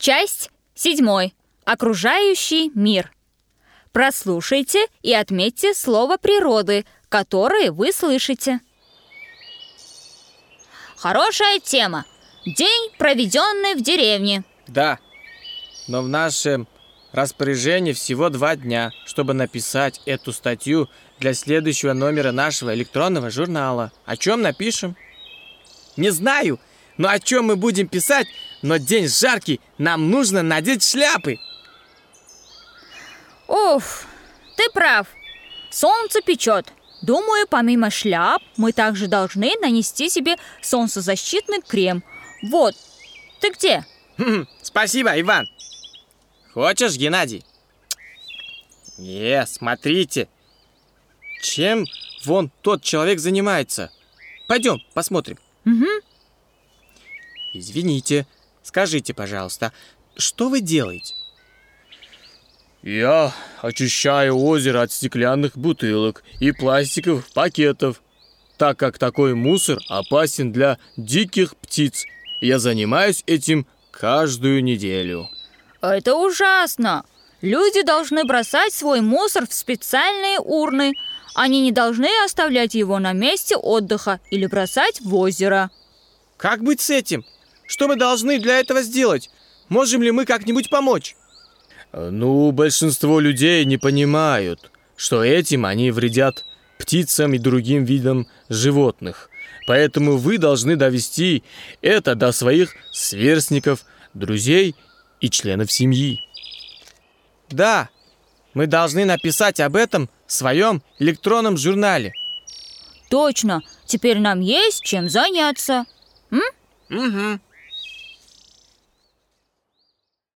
Часть 7. Окружающий мир. Прослушайте и отметьте слово природы, которое вы слышите. Хорошая тема. День, проведенный в деревне. Да, но в нашем распоряжении всего 2 дня, чтобы написать эту статью для следующего номера нашего электронного журнала. О чем напишем? Не знаю, но о чем мы будем писать, но день жаркий, нам нужно надеть шляпы. Уф, ты прав. Солнце печет. Думаю, помимо шляп, мы также должны нанести себе солнцезащитный крем. Вот, ты где? Спасибо, Иван. Хочешь, Геннадий? Смотрите. Чем вон тот человек занимается? Пойдем, посмотрим. Угу. Извините, скажите, пожалуйста, что вы делаете? Я очищаю озеро от стеклянных бутылок и пластиковых пакетов, так как такой мусор опасен для диких птиц. Я занимаюсь этим каждую неделю. Это ужасно. Люди должны бросать свой мусор в специальные урны. Они не должны оставлять его на месте отдыха или бросать в озеро. Как быть с этим? Что мы должны для этого сделать? Можем ли мы как-нибудь помочь? Большинство людей не понимают, что этим они вредят птицам и другим видам животных. Поэтому вы должны довести это до своих сверстников, друзей и членов семьи. Да, мы должны написать об этом в своем электронном журнале. Точно, теперь нам есть чем заняться. Угу.